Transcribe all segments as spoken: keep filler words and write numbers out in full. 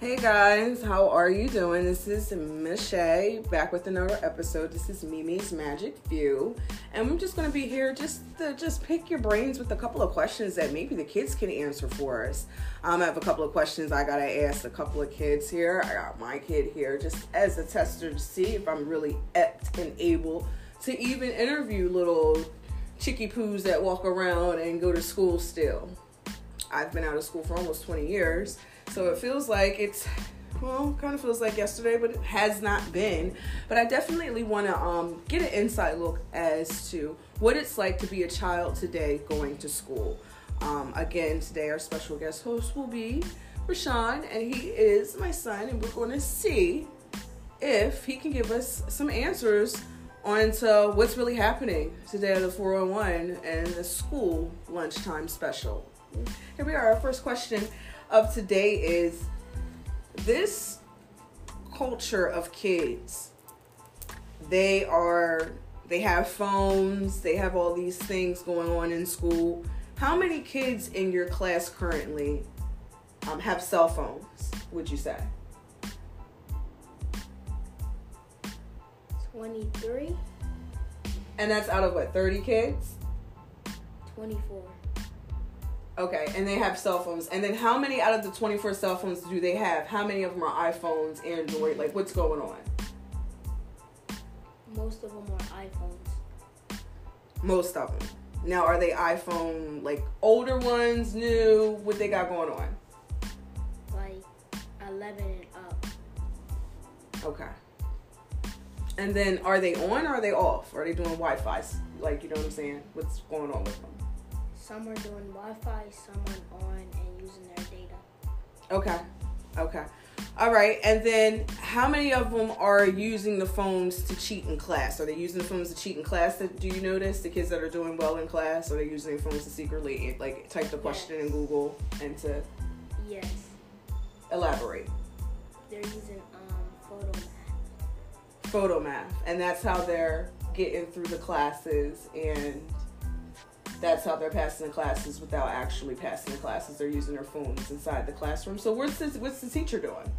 Hey guys, how are you doing? This is Michelle back with another episode. This is Mimi's Magic View, and I'm just going to be here just to just pick your brains with a couple of questions that maybe the kids can answer for us. Um, I have a couple of questions I got to ask a couple of kids here. I got my kid here just as a tester to see if I'm really apt and able to even interview little chicky poos that walk around and go to school still. I've been out of school for almost twenty years. So it feels like it's, well, kind of feels like yesterday, but it has not been. But I definitely want to um, get an inside look as to what it's like to be a child today going to school. Um, again, today our special guest host will be Rashawn, and he is my son, and we're going to see if he can give us some answers on to what's really happening today at the four oh one and the school lunchtime special. Here we are. Our first question of today is, this culture of kids, they are they have phones, they have all these things going on in school. How many kids in your class currently um, have cell phones, would you say? twenty-three. And that's out of what, thirty kids? twenty-four. Okay, and they have cell phones. And then how many out of the twenty-four cell phones do they have? How many of them are iPhones, Android? Like, what's going on? Most of them are iPhones. Most of them. Now, are they iPhone, like, older ones, new? What they got going on? Like eleven and up. Okay. And then, are they on or are they off? Are they doing Wi-Fi? Like, you know what I'm saying? What's going on with them? Some are doing Wi-Fi, some are on and using their data. Okay. Okay. All right. And then how many of them are using the phones to cheat in class? Are they using the phones to cheat in class? Do you notice the kids that are doing well in class? Are they using their phones to secretly, like, type the question Yes. in Google and to Yes. elaborate? They're using um photo math. Photo math. And that's how they're getting through the classes, and that's how they're passing the classes without actually passing the classes. They're using their phones inside the classroom. So what's this, what's the teacher doing?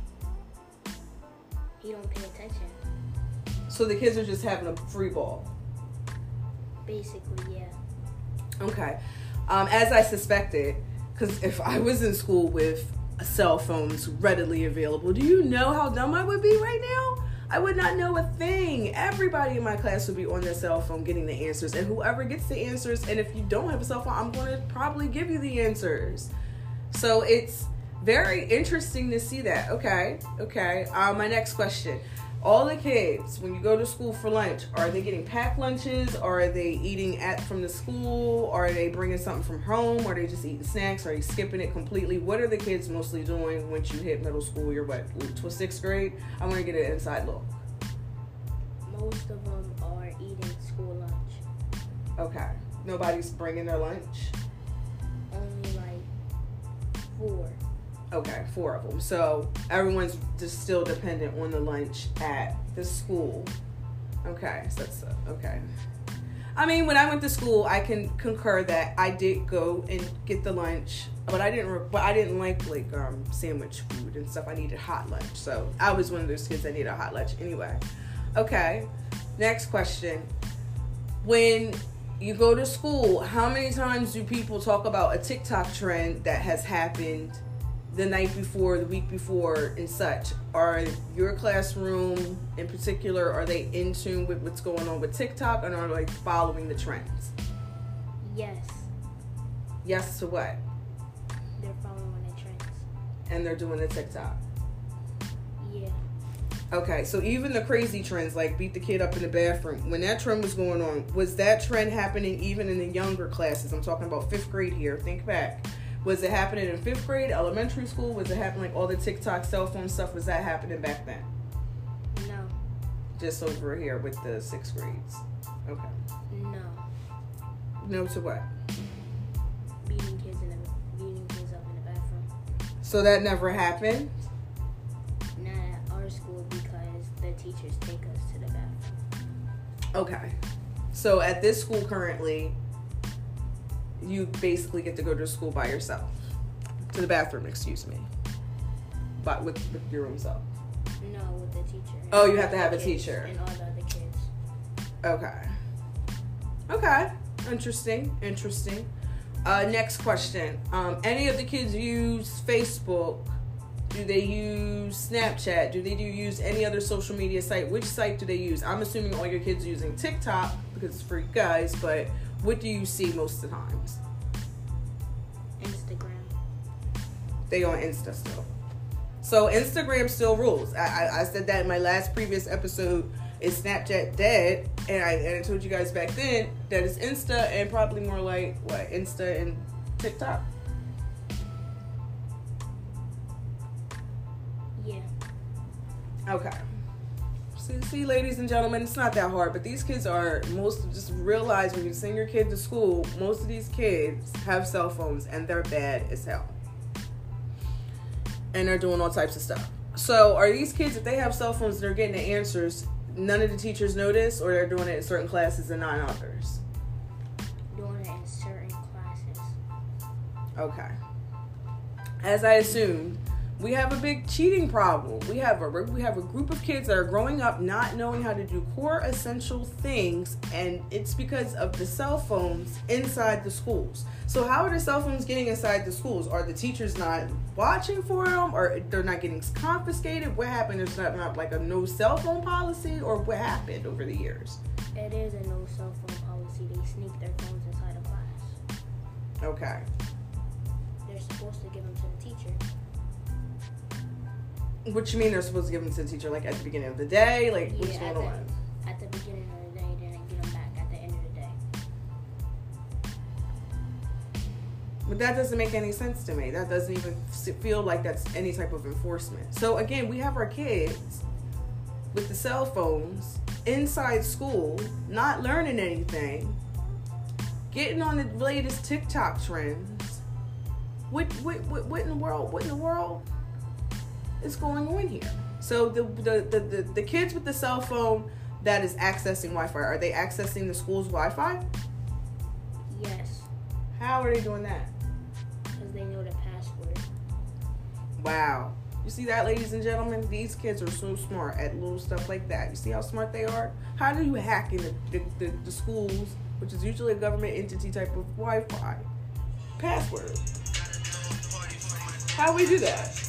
He don't pay attention. So the kids are just having a free ball. Basically, yeah. Okay. Um, as I suspected, because if I was in school with cell phones readily available, do you know how dumb I would be right now? I would not know a thing. Everybody in my class would be on their cell phone getting the answers. And whoever gets the answers, and if you don't have a cell phone, I'm going to probably give you the answers. So it's very interesting to see that. Okay. Okay. Um, my next question. All the kids, when you go to school for lunch, are they getting packed lunches? Or are they eating at from the school? Or are they bringing something from home? Or are they just eating snacks? Or are they skipping it completely? What are the kids mostly doing once you hit middle school? You're what, to sixth grade? I want to get an inside look. Most of them are eating school lunch. Okay. Nobody's bringing their lunch? Only like four. Okay, four of them. So everyone's just still dependent on the lunch at the school. Okay, so that's okay. I mean, when I went to school, I can concur that I did go and get the lunch, but I didn't. But I didn't like like um, sandwich food and stuff. I needed hot lunch, so I was one of those kids that needed a hot lunch anyway. Okay, next question. When you go to school, how many times do people talk about a TikTok trend that has happened the night before, the week before, and such? Are your classroom in particular, are they in tune with what's going on with TikTok, and are they like following the trends? Yes. Yes to what? They're following the trends. And they're doing the TikTok. Yeah. Okay, so even the crazy trends, like beat the kid up in the bathroom, when that trend was going on, was that trend happening even in the younger classes? I'm talking about fifth grade here. Think back. Was it happening in fifth grade, elementary school? Was it happening, like all the TikTok, cell phone stuff, was that happening back then? No. Just over here with the sixth grades. Okay. No. No to what? Beating kids in the beating kids up in the bathroom. So that never happened? Not at our school because the teachers take us to the bathroom. Okay. So at this school currently, you basically get to go to school by yourself. To the bathroom, excuse me. but with, with your own self? No, with the teacher. Oh, you have to have a kids teacher. And all the other kids. Okay. Okay. Interesting. Interesting. Uh, next question. Um, any of the kids use Facebook? Do they use Snapchat? Do they do use any other social media site? Which site do they use? I'm assuming all your kids are using TikTok because it's for you guys, but what do you see most of the times? Instagram. They on Insta still. So Instagram still rules. I, I, I said that in my last previous episode. Is Snapchat dead? And I, and I told you guys back then that it's Insta and probably more like, what, Insta and TikTok? Yeah. Okay. See, see, ladies and gentlemen, it's not that hard, but these kids are, most, just realize when you send your kid to school, most of these kids have cell phones and they're bad as hell. And they're doing all types of stuff. So are these kids, if they have cell phones, they're getting the answers, none of the teachers notice, or they're doing it in certain classes and not others? Doing it in certain classes. Okay. As I assumed, we have a big cheating problem. We have a we have a group of kids that are growing up not knowing how to do core essential things, and it's because of the cell phones inside the schools. So how are the cell phones getting inside the schools? Are the teachers not watching for them, or they're not getting confiscated? What happened? There's not, not like a no cell phone policy, or what happened over the years? It is a no cell phone policy. They sneak their phones inside of class. Okay. They're supposed to give them to the teacher. What you mean they're supposed to give them to the teacher, like at the beginning of the day? Like, Yeah, what's at going the, on? At the beginning of the day, then they get them back at the end of the day. But that doesn't make any sense to me. That doesn't even feel like that's any type of enforcement. So again, we have our kids with the cell phones inside school, not learning anything, getting on the latest TikTok trends. What, what, what, what in the world? What in the world is going on here? So the the, the, the the kids with the cell phone that is accessing Wi-Fi, are they accessing the school's Wi-Fi? Yes. How are they doing that? Because they know the password. Wow. You see that, ladies and gentlemen? These kids are so smart at little stuff like that. You see how smart they are? How do you hack in the, the, the, the schools, which is usually a government entity type of Wi-Fi password? How do we do that?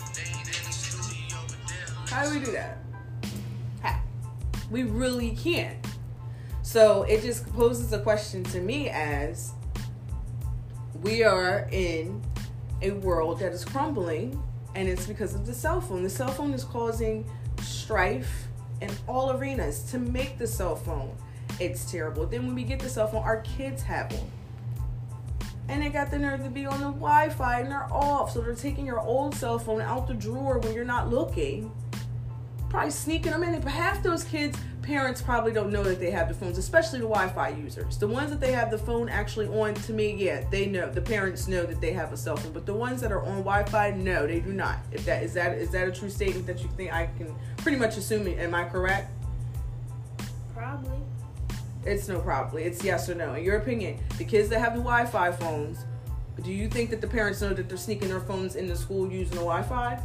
How do we do that? How? We really can't. So it just poses a question to me as we are in a world that is crumbling, and it's because of the cell phone. The cell phone is causing strife in all arenas. To make the cell phone, it's terrible. Then when we get the cell phone, our kids have them. And they got the nerve to be on the Wi-Fi and they're off. So they're taking your old cell phone out the drawer when you're not looking. Probably sneaking them in. But half those kids, parents probably don't know that they have the phones, especially the Wi-Fi users. The ones that they have the phone actually on, to me, yeah, they know. The parents know that they have a cell phone. But the ones that are on Wi-Fi, no, they do not. If that is that is that a true statement that you think I can pretty much assume it? Am I correct? Probably. It's no probably. It's yes or no. In your opinion, the kids that have the Wi-Fi phones, do you think that the parents know that they're sneaking their phones into school using the Wi-Fi?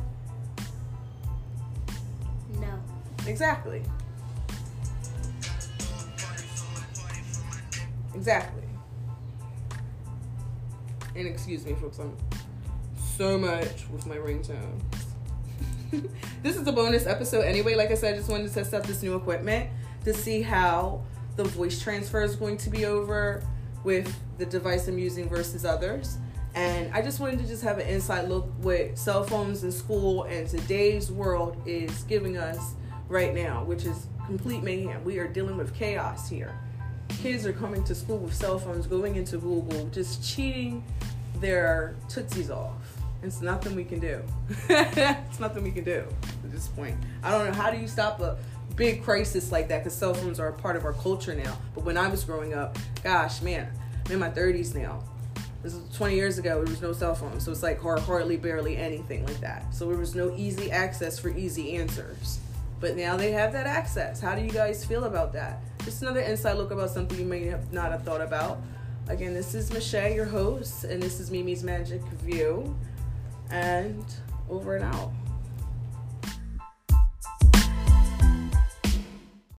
No. Exactly. Exactly. And excuse me, folks, I'm so much with my ringtone. This is a bonus episode anyway. Like I said, I just wanted to test out this new equipment to see how the voice transfer is going to be over with the device I'm using versus others. And I just wanted to just have an inside look what cell phones in school and today's world is giving us right now, which is complete mayhem. We are dealing with chaos here. Kids are coming to school with cell phones, going into Google, just cheating their tootsies off. It's nothing we can do. It's nothing we can do at this point. I don't know. How do you stop a big crisis like that? Because cell phones are a part of our culture now. But when I was growing up, gosh, man, I'm in my thirties now. This was twenty years ago. There was no cell phone. So it's like hardly, barely anything like that. So there was no easy access for easy answers. But now they have that access. How do you guys feel about that? Just another inside look about something you may have not have thought about. Again, this is Michelle, your host, and this is Mimi's Magic View. And over and out.